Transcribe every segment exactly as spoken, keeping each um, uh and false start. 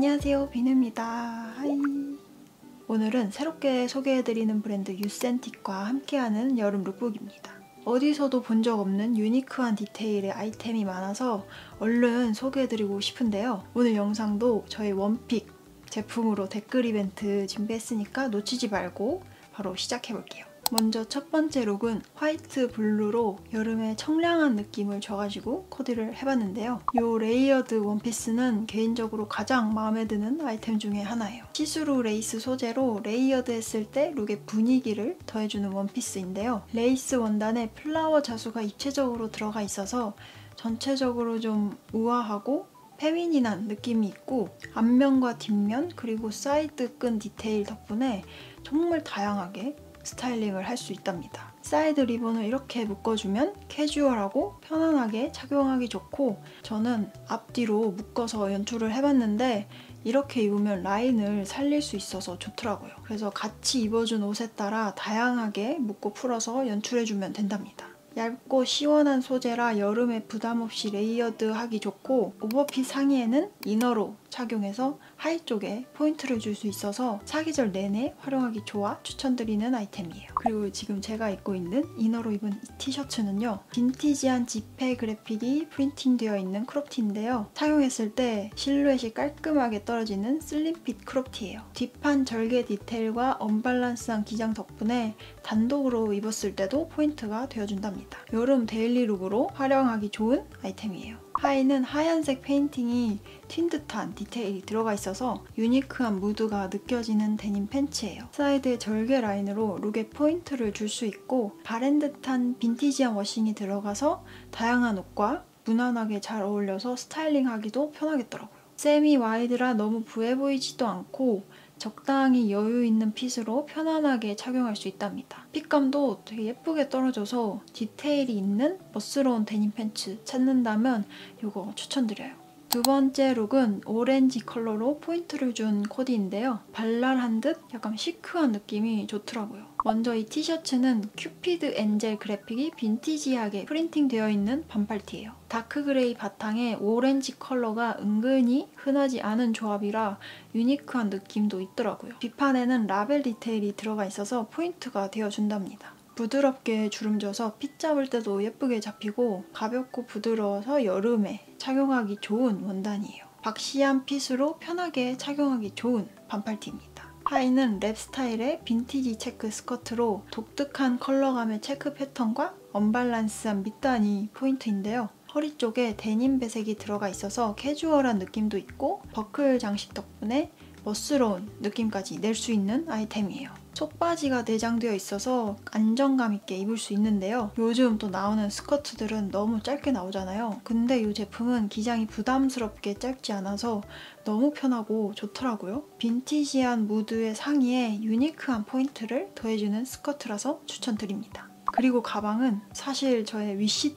안녕하세요, 비누입니다. 하이. 오늘은 새롭게 소개해드리는 브랜드 유센틱과 함께하는 여름 룩북입니다. 어디서도 본 적 없는 유니크한 디테일의 아이템이 많아서 얼른 소개해드리고 싶은데요. 오늘 영상도 저희 원픽 제품으로 댓글 이벤트 준비했으니까 놓치지 말고 바로 시작해볼게요. 먼저 첫 번째 룩은 화이트 블루로 여름에 청량한 느낌을 줘가지고 코디를 해봤는데요. 이 레이어드 원피스는 개인적으로 가장 마음에 드는 아이템 중에 하나예요. 시스루 레이스 소재로 레이어드 했을 때 룩의 분위기를 더해주는 원피스인데요. 레이스 원단에 플라워 자수가 입체적으로 들어가 있어서 전체적으로 좀 우아하고 페미닌한 느낌이 있고, 앞면과 뒷면 그리고 사이드 끈 디테일 덕분에 정말 다양하게 스타일링을 할 수 있답니다. 사이드 리본을 이렇게 묶어주면 캐주얼하고 편안하게 착용하기 좋고, 저는 앞뒤로 묶어서 연출을 해봤는데 이렇게 입으면 라인을 살릴 수 있어서 좋더라고요. 그래서 같이 입어준 옷에 따라 다양하게 묶고 풀어서 연출해주면 된답니다. 얇고 시원한 소재라 여름에 부담없이 레이어드 하기 좋고, 오버핏 상의에는 이너로 착용해서 하의 쪽에 포인트를 줄 수 있어서 사계절 내내 활용하기 좋아 추천드리는 아이템이에요. 그리고 지금 제가 입고 있는 이너로 입은 이 티셔츠는요, 빈티지한 지폐 그래픽이 프린팅되어 있는 크롭티인데요. 사용했을 때 실루엣이 깔끔하게 떨어지는 슬림핏 크롭티예요. 뒷판 절개 디테일과 언밸런스한 기장 덕분에 단독으로 입었을 때도 포인트가 되어준답니다. 여름 데일리룩으로 활용하기 좋은 아이템이에요. 하의는 하얀색 페인팅이 튄 듯한 디테일이 들어가 있어서 유니크한 무드가 느껴지는 데님 팬츠예요. 사이드에 절개 라인으로 룩에 포인트를 줄 수 있고, 바랜 듯한 빈티지한 워싱이 들어가서 다양한 옷과 무난하게 잘 어울려서 스타일링하기도 편하겠더라고요. 세미 와이드라 너무 부해 보이지도 않고 적당히 여유 있는 핏으로 편안하게 착용할 수 있답니다. 핏감도 되게 예쁘게 떨어져서 디테일이 있는 멋스러운 데님 팬츠 찾는다면 이거 추천드려요. 두 번째 룩은 오렌지 컬러로 포인트를 준 코디인데요. 발랄한 듯 약간 시크한 느낌이 좋더라고요. 먼저 이 티셔츠는 큐피드 엔젤 그래픽이 빈티지하게 프린팅되어 있는 반팔티예요. 다크 그레이 바탕에 오렌지 컬러가 은근히 흔하지 않은 조합이라 유니크한 느낌도 있더라고요. 뒷판에는 라벨 디테일이 들어가 있어서 포인트가 되어준답니다. 부드럽게 주름져서 핏 잡을 때도 예쁘게 잡히고 가볍고 부드러워서 여름에 착용하기 좋은 원단이에요. 박시한 핏으로 편하게 착용하기 좋은 반팔티입니다. 하의는 랩 스타일의 빈티지 체크 스커트로 독특한 컬러감의 체크 패턴과 언밸런스한 밑단이 포인트인데요. 허리 쪽에 데님 배색이 들어가 있어서 캐주얼한 느낌도 있고, 버클 장식 덕분에 멋스러운 느낌까지 낼 수 있는 아이템이에요. 속바지가 내장되어 있어서 안정감 있게 입을 수 있는데요. 요즘 또 나오는 스커트들은 너무 짧게 나오잖아요. 근데 이 제품은 기장이 부담스럽게 짧지 않아서 너무 편하고 좋더라고요. 빈티지한 무드의 상의에 유니크한 포인트를 더해주는 스커트라서 추천드립니다. 그리고 가방은 사실 저의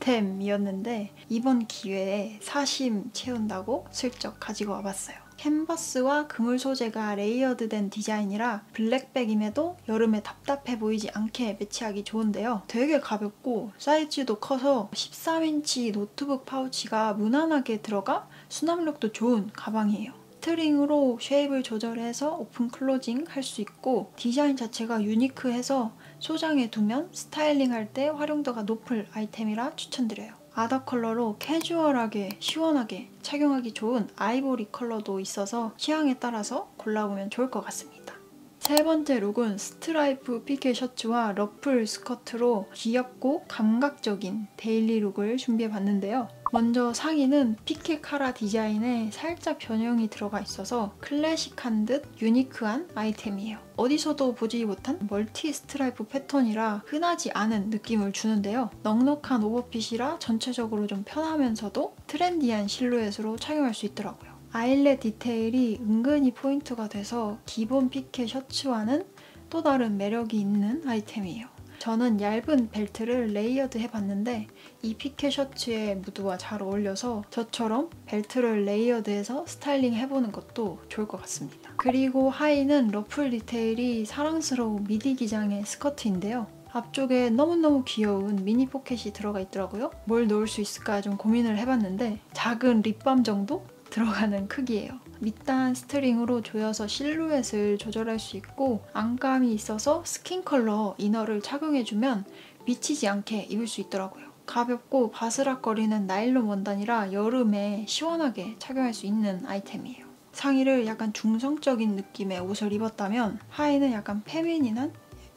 위시템이었는데 이번 기회에 사심 채운다고 슬쩍 가지고 와봤어요. 캔버스와 그물 소재가 레이어드된 디자인이라 블랙백임에도 여름에 답답해 보이지 않게 매치하기 좋은데요. 되게 가볍고 사이즈도 커서 십삼 인치 노트북 파우치가 무난하게 들어가 수납력도 좋은 가방이에요. 스트링으로 쉐입을 조절해서 오픈 클로징 할 수 있고, 디자인 자체가 유니크해서 소장해 두면 스타일링 할 때 활용도가 높을 아이템이라 추천드려요. 아더 컬러로 캐주얼하게 시원하게 착용하기 좋은 아이보리 컬러도 있어서 취향에 따라서 골라보면 좋을 것 같습니다. 세 번째 룩은 스트라이프 피케 셔츠와 러플 스커트로 귀엽고 감각적인 데일리 룩을 준비해봤는데요. 먼저 상의는 피케 카라 디자인에 살짝 변형이 들어가 있어서 클래식한 듯 유니크한 아이템이에요. 어디서도 보지 못한 멀티 스트라이프 패턴이라 흔하지 않은 느낌을 주는데요. 넉넉한 오버핏이라 전체적으로 좀 편하면서도 트렌디한 실루엣으로 착용할 수 있더라고요. 아일렛 디테일이 은근히 포인트가 돼서 기본 피케 셔츠와는 또 다른 매력이 있는 아이템이에요. 저는 얇은 벨트를 레이어드 해봤는데 이 피케 셔츠의 무드와 잘 어울려서 저처럼 벨트를 레이어드해서 스타일링 해보는 것도 좋을 것 같습니다. 그리고 하의는 러플 디테일이 사랑스러운 미디 기장의 스커트인데요. 앞쪽에 너무너무 귀여운 미니 포켓이 들어가 있더라고요. 뭘 넣을 수 있을까 좀 고민을 해봤는데 작은 립밤 정도? 들어가는 크기예요. 밑단 스트링으로 조여서 실루엣을 조절할 수 있고 안감이 있어서 스킨 컬러 이너를 착용해주면 미치지 않게 입을 수 있더라고요. 가볍고 바스락거리는 나일론 원단이라 여름에 시원하게 착용할 수 있는 아이템이에요. 상의를 약간 중성적인 느낌의 옷을 입었다면 하의는 약간 페미닌한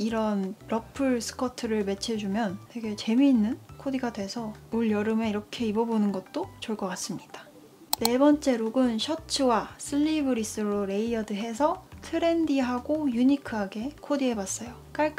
이런 러플 스커트를 매치해주면 되게 재미있는 코디가 돼서 올 여름에 이렇게 입어보는 것도 좋을 것 같습니다. 네 번째 룩은 셔츠와 슬리브리스로 레이어드해서 트렌디하고 유니크하게 코디해봤어요.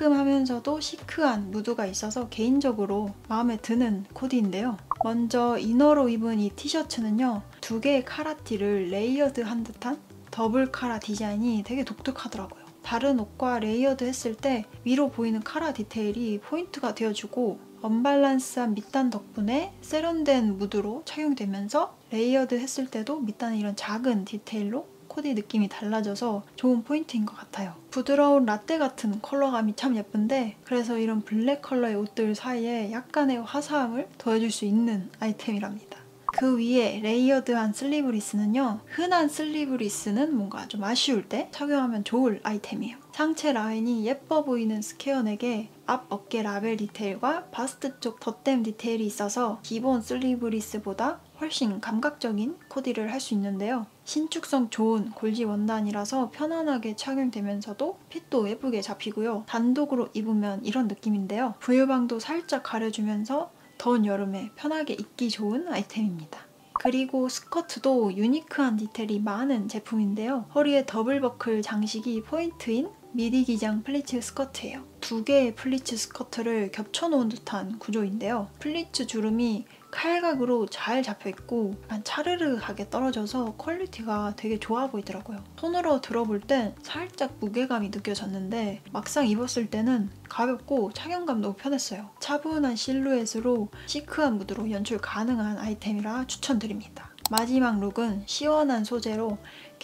깔끔하면서도 시크한 무드가 있어서 개인적으로 마음에 드는 코디인데요. 먼저 이너로 입은 이 티셔츠는요. 두 개의 카라티를 레이어드한 듯한 더블 카라 디자인이 되게 독특하더라고요. 다른 옷과 레이어드 했을 때 위로 보이는 카라 디테일이 포인트가 되어주고 언밸런스한 밑단 덕분에 세련된 무드로 착용되면서 레이어드 했을 때도 밑단에 이런 작은 디테일로 코디 느낌이 달라져서 좋은 포인트인 것 같아요. 부드러운 라떼 같은 컬러감이 참 예쁜데 그래서 이런 블랙 컬러의 옷들 사이에 약간의 화사함을 더해줄 수 있는 아이템이랍니다. 그 위에 레이어드한 슬리브리스는요. 흔한 슬리브리스는 뭔가 좀 아쉬울 때 착용하면 좋을 아이템이에요. 상체 라인이 예뻐 보이는 스퀘어넥에 앞 어깨 라벨 디테일과 바스트 쪽 덧댐 디테일이 있어서 기본 슬리브리스보다 훨씬 감각적인 코디를 할 수 있는데요. 신축성 좋은 골지 원단이라서 편안하게 착용되면서도 핏도 예쁘게 잡히고요. 단독으로 입으면 이런 느낌인데요. 부유방도 살짝 가려주면서 더운 여름에 편하게 입기 좋은 아이템입니다. 그리고 스커트도 유니크한 디테일이 많은 제품인데요. 허리에 더블 버클 장식이 포인트인 미디 기장 플리츠 스커트예요. 두 개의 플리츠 스커트를 겹쳐놓은 듯한 구조인데요. 플리츠 주름이 칼각으로 잘 잡혀있고 약간 차르르하게 떨어져서 퀄리티가 되게 좋아 보이더라고요. 손으로 들어볼 땐 살짝 무게감이 느껴졌는데 막상 입었을 때는 가볍고 착용감도 편했어요. 차분한 실루엣으로 시크한 무드로 연출 가능한 아이템이라 추천드립니다. 마지막 룩은 시원한 소재로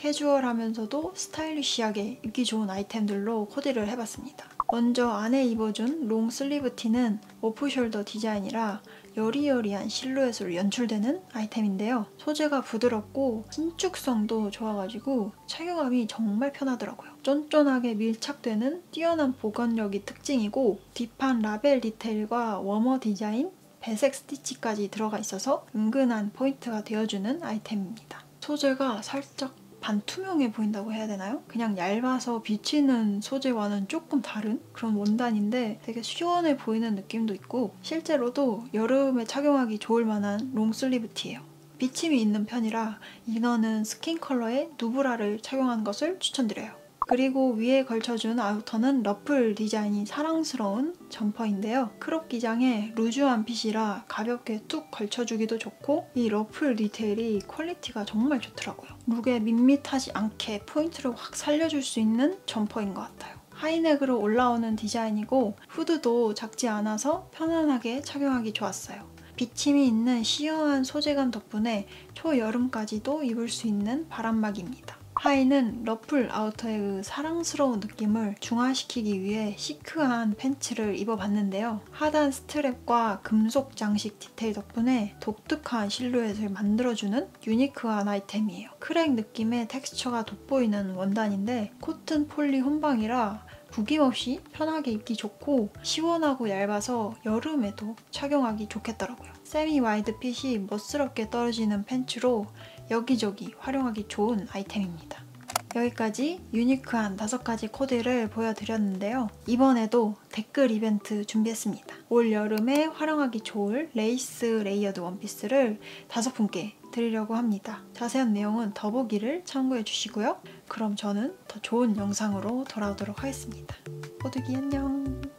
캐주얼하면서도 스타일리시하게 입기 좋은 아이템들로 코디를 해봤습니다. 먼저 안에 입어준 롱 슬리브 티는 오프숄더 디자인이라 여리여리한 실루엣으로 연출되는 아이템인데요. 소재가 부드럽고 신축성도 좋아가지고 착용감이 정말 편하더라고요. 쫀쫀하게 밀착되는 뛰어난 보건력이 특징이고 딥한 라벨 디테일과 워머 디자인, 배색 스티치까지 들어가 있어서 은근한 포인트가 되어주는 아이템입니다. 소재가 살짝 반투명해 보인다고 해야 되나요? 그냥 얇아서 비치는 소재와는 조금 다른 그런 원단인데 되게 시원해 보이는 느낌도 있고 실제로도 여름에 착용하기 좋을 만한 롱슬리브 티예요. 비침이 있는 편이라 이너는 스킨 컬러의 누브라를 착용하는 것을 추천드려요. 그리고 위에 걸쳐준 아우터는 러플 디자인이 사랑스러운 점퍼인데요. 크롭 기장에 루즈한 핏이라 가볍게 툭 걸쳐주기도 좋고 이 러플 디테일이 퀄리티가 정말 좋더라고요. 룩에 밋밋하지 않게 포인트를 확 살려줄 수 있는 점퍼인 것 같아요. 하이넥으로 올라오는 디자인이고 후드도 작지 않아서 편안하게 착용하기 좋았어요. 비침이 있는 시어한 소재감 덕분에 초여름까지도 입을 수 있는 바람막이입니다. 하의는 러플 아우터의 그 사랑스러운 느낌을 중화시키기 위해 시크한 팬츠를 입어봤는데요. 하단 스트랩과 금속 장식 디테일 덕분에 독특한 실루엣을 만들어주는 유니크한 아이템이에요. 크랙 느낌의 텍스처가 돋보이는 원단인데 코튼 폴리 혼방이라 구김없이 편하게 입기 좋고 시원하고 얇아서 여름에도 착용하기 좋겠더라고요. 세미 와이드 핏이 멋스럽게 떨어지는 팬츠로 여기저기 활용하기 좋은 아이템입니다. 여기까지 유니크한 다섯 가지 코디를 보여드렸는데요. 이번에도 댓글 이벤트 준비했습니다. 올 여름에 활용하기 좋을 레이스 레이어드 원피스를 다섯 분께 드리려고 합니다. 자세한 내용은 더보기를 참고해 주시고요. 그럼 저는 더 좋은 영상으로 돌아오도록 하겠습니다. 모두기 안녕!